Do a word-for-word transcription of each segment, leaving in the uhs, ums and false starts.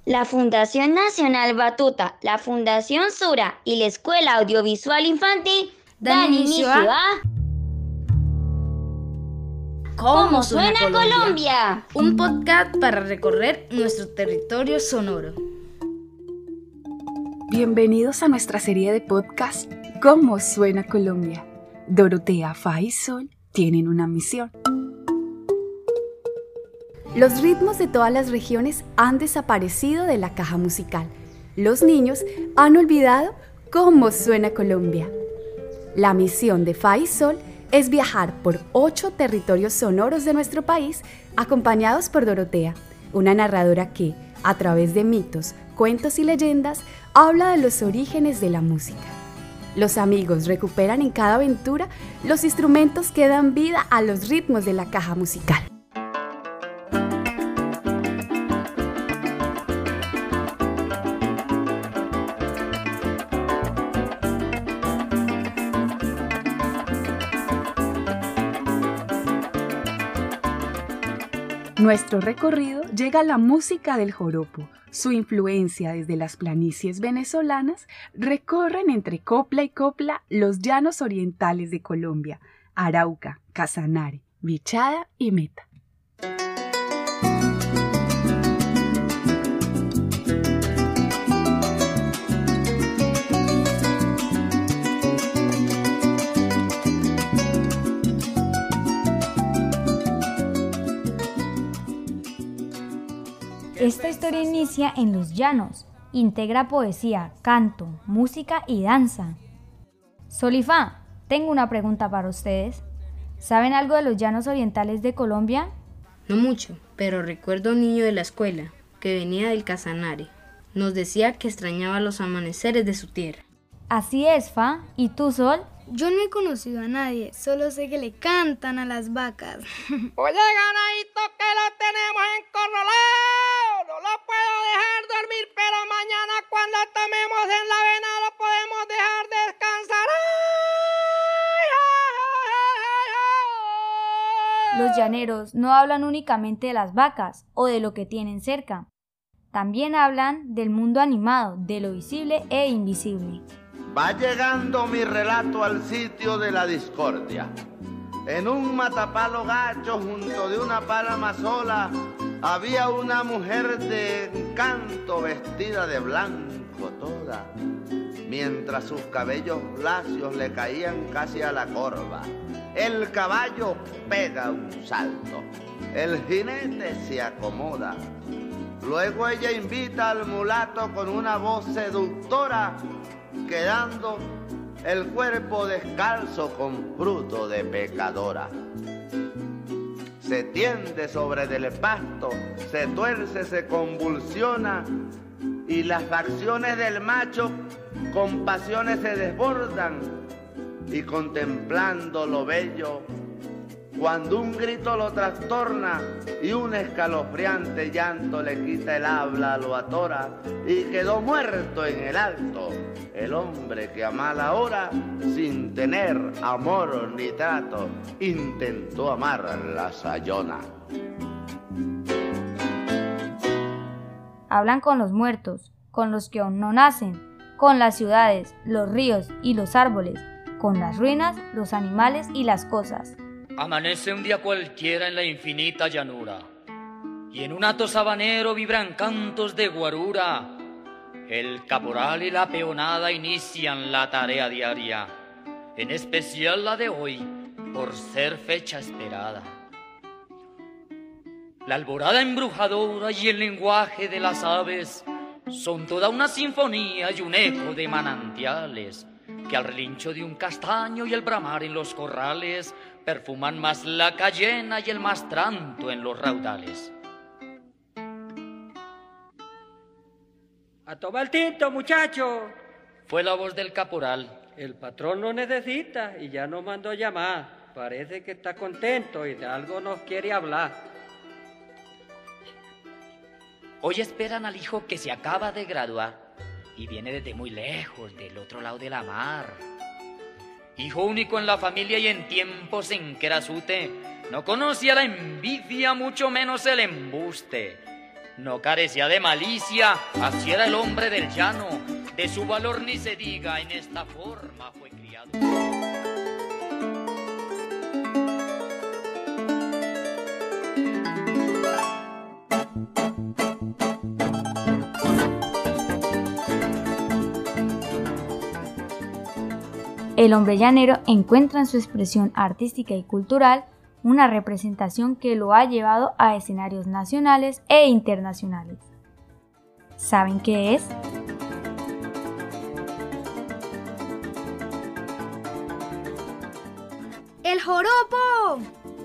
La Fundación Nacional Batuta, la Fundación Sura y la Escuela Audiovisual Infantil dan inicio a ¿Cómo suena Colombia? Un podcast para recorrer nuestro territorio sonoro. Bienvenidos a nuestra serie de podcast ¿Cómo suena Colombia? Dorotea, Fa y Sol tienen una misión. Los ritmos de todas las regiones han desaparecido de la caja musical. Los niños han olvidado cómo suena Colombia. La misión de Fa y Sol es viajar por ocho territorios sonoros de nuestro país, acompañados por Dorotea, una narradora que, a través de mitos, cuentos y leyendas, habla de los orígenes de la música. Los amigos recuperan en cada aventura los instrumentos que dan vida a los ritmos de la caja musical. Nuestro recorrido llega a la música del joropo. Su influencia desde las planicies venezolanas recorren entre copla y copla los llanos orientales de Colombia, Arauca, Casanare, Bichada y Meta. Esta historia inicia en los llanos, integra poesía, canto, música y danza. Sol y Fa, tengo una pregunta para ustedes. ¿Saben algo de los llanos orientales de Colombia? No mucho, pero recuerdo a un niño de la escuela que venía del Casanare. Nos decía que extrañaba los amaneceres de su tierra. Así es, Fa. ¿Y tú, Sol? Yo no he conocido a nadie, solo sé que le cantan a las vacas. Oye, ganadito, que lo tenemos encorralado. No lo puedo dejar dormir, pero mañana cuando tomemos en la avena lo podemos dejar descansar. Los llaneros no hablan únicamente de las vacas o de lo que tienen cerca. También hablan del mundo animado, de lo visible e invisible. Va llegando mi relato al sitio de la discordia. En un matapalo gacho junto de una palma sola había una mujer de encanto vestida de blanco toda, mientras sus cabellos lacios le caían casi a la corva. El caballo pega un salto, el jinete se acomoda. Luego ella invita al mulato con una voz seductora, quedando el cuerpo descalzo con fruto de pecadora. Se tiende sobre del pasto, se tuerce, se convulsiona, y las facciones del macho con pasiones se desbordan, y contemplando lo bello, cuando un grito lo trastorna y un escalofriante llanto le quita el habla, lo atora, y quedó muerto en el alto el hombre que a mala hora, sin tener amor ni trato, intentó amar a la sayona. Hablan con los muertos, con los que aún no nacen, con las ciudades, los ríos y los árboles, con las ruinas, los animales y las cosas. Amanece un día cualquiera en la infinita llanura, y en un hato sabanero vibran cantos de guarura. El caporal y la peonada inician la tarea diaria, en especial la de hoy, por ser fecha esperada. La alborada embrujadora y el lenguaje de las aves son toda una sinfonía y un eco de manantiales, que al relincho de un castaño y el bramar en los corrales perfuman más la cayena y el mastranto en los raudales. ¡A tomar el tinto, muchacho! Fue la voz del caporal. El patrón lo necesita y ya nos mandó llamar. Parece que está contento y de algo nos quiere hablar. Hoy esperan al hijo que se acaba de graduar y viene desde muy lejos, del otro lado de la mar. Hijo único en la familia y en tiempos en que era sute, no conocía la envidia, mucho menos el embuste. no carecía de malicia, así era el hombre del llano, de su valor ni se diga, en esta forma fue criado. El hombre llanero encuentra en su expresión artística y cultural una representación que lo ha llevado a escenarios nacionales e internacionales. ¿Saben qué es? ¡El joropo!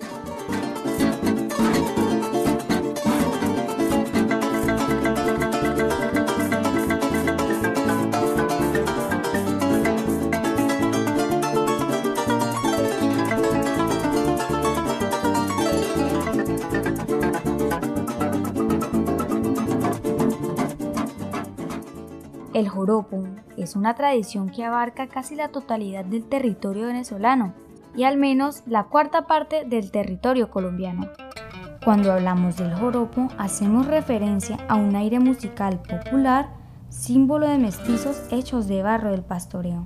El joropo es una tradición que abarca casi la totalidad del territorio venezolano y al menos la cuarta parte del territorio colombiano. Cuando hablamos del joropo, hacemos referencia a un aire musical popular, símbolo de mestizos hechos de barro del pastoreo.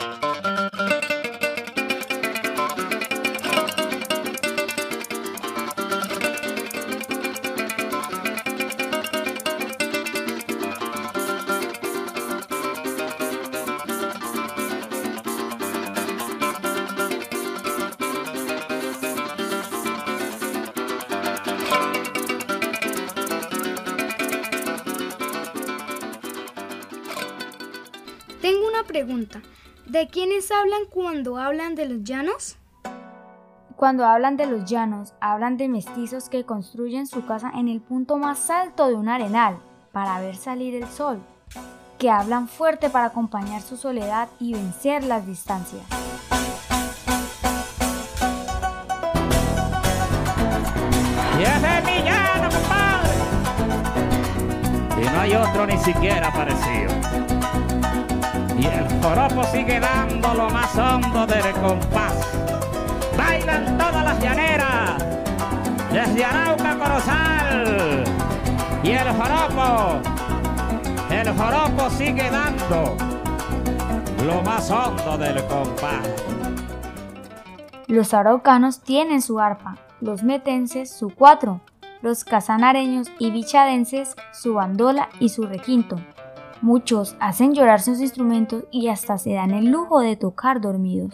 Tengo una pregunta. ¿De quiénes hablan cuando hablan de los llanos? Cuando hablan de los llanos, hablan de mestizos que construyen su casa en el punto más alto de un arenal para ver salir el sol, que hablan fuerte para acompañar su soledad y vencer las distancias. Y ese es mi llano, compadre. Y no hay otro ni siquiera parecido. Y el joropo sigue dando lo más hondo del compás. Bailan todas las llaneras, desde Arauca a Corozal. Y el joropo, el joropo sigue dando lo más hondo del compás. Los araucanos tienen su arpa, los metenses su cuatro, los casanareños y bichadenses su bandola y su requinto. Muchos hacen llorar sus instrumentos y hasta se dan el lujo de tocar dormidos.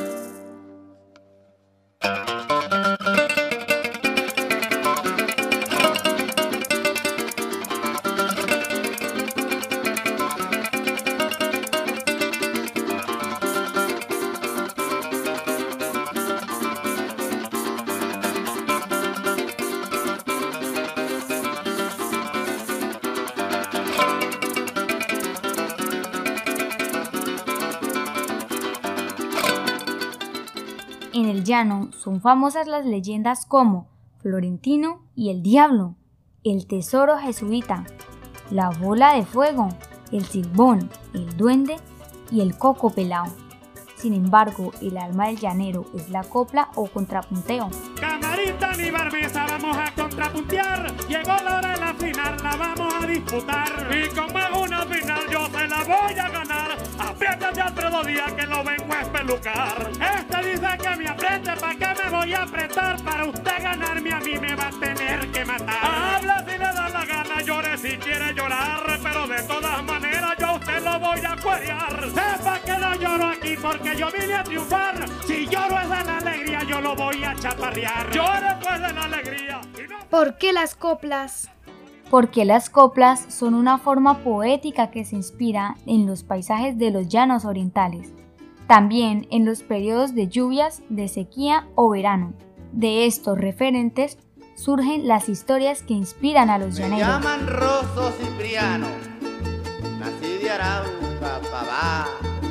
En el llano son famosas las leyendas como Florentino y el Diablo, el tesoro jesuita, la bola de fuego, el silbón, el duende y el coco pelao. Sin embargo, el alma del llanero es la copla o contrapunteo. Camarita ni barbeza, vamos a contrapuntear. Llegó la hora de la final, la vamos a disputar. Y como es una final, yo se la voy a ganar. Apriétate Alfredo Díaz que lo vengo a espelucar. Este dice que me apriete, ¿para qué me voy a apretar? Para usted ganarme a mí me va a tener que matar. Habla si le da la gana, llore si quiere llorar. Pero de todas maneras yo a usted lo voy a cuerear. Sepa que no lloro aquí porque yo vine a triunfar. Si lloro es de la alegría, yo lo voy a chaparrear. Llore pues de la alegría. No... ¿Por qué las coplas? Porque las coplas son una forma poética que se inspira en los paisajes de los llanos orientales, también en los periodos de lluvias, de sequía o verano. De estos referentes surgen las historias que inspiran a los Me llaneros. llaman Rosso Cipriano, nací de Arauca, papá.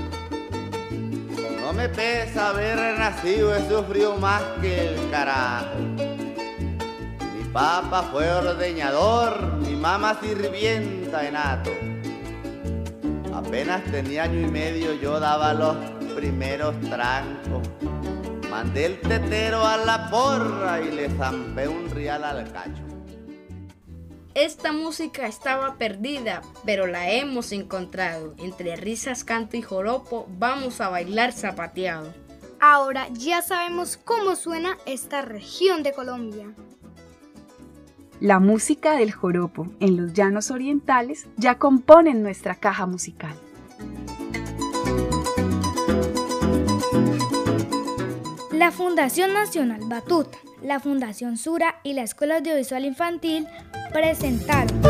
No me pesa haber nacido, he sufrido más que el carajo. Mi papá fue ordeñador, mi mamá sirvienta en hato. Apenas tenía año y medio, yo daba los primeros trancos. Mandé el tetero a la porra y le zampé un real al cacho. Esta música estaba perdida, pero la hemos encontrado. Entre risas, canto y joropo, vamos a bailar zapateado. Ahora ya sabemos cómo suena esta región de Colombia. La música del joropo en los llanos orientales ya componen nuestra caja musical. La Fundación Nacional Batuta, la Fundación Sura y la Escuela Audiovisual Infantil presentaron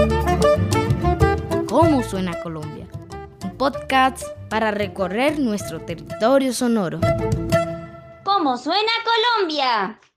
¿Cómo suena Colombia? Un podcast para recorrer nuestro territorio sonoro. ¿Cómo suena Colombia?